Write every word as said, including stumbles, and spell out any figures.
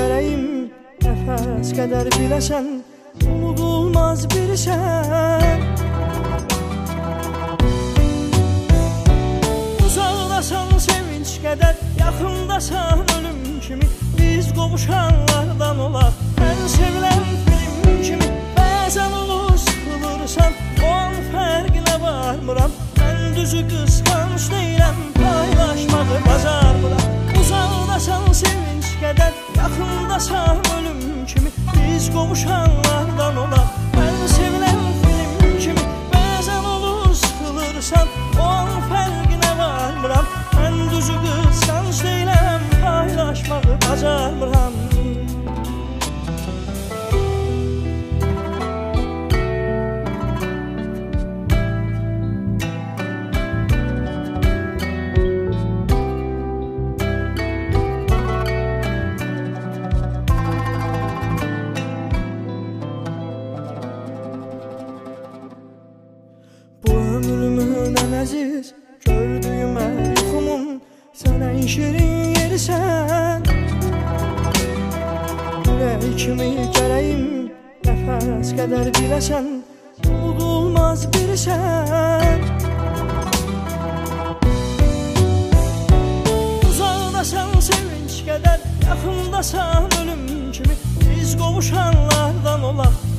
gərəyim, nəfəs qədər biləsən, unudulmaz bir sən. Uzaqdasan sevinç qədər, yaxındasan ölüm kimi, biz qovuşanlardan olaq. Mən sevilən film kimi, bəzən olur sıxılırsan, o an fərqinə varmıram. Mən düzü qısqanc deyiləm, paylaşmağı bacarmıram. Uzaqdasan sevinç qədər, yaxındasan ölüm kimi, biz qovuşanlardan olaq. Mən sevilən film kimi, bəzən olur sıxılırsan, o an fərqinə varmıram. Mən düzü qısqanc deyiləm, paylaşmağı bacarmıram. Bu ömrümün ən əziz, gördüyüm hər yuxumun, sən ən şirin yerisən. Ürək kimi gərəyim, nəfəs qədər biləsən, unudulmaz bir sən. Uzaqdasan sevinç qədər, yaxındasan ölüm kimi, biz qovuşanlardan olaq.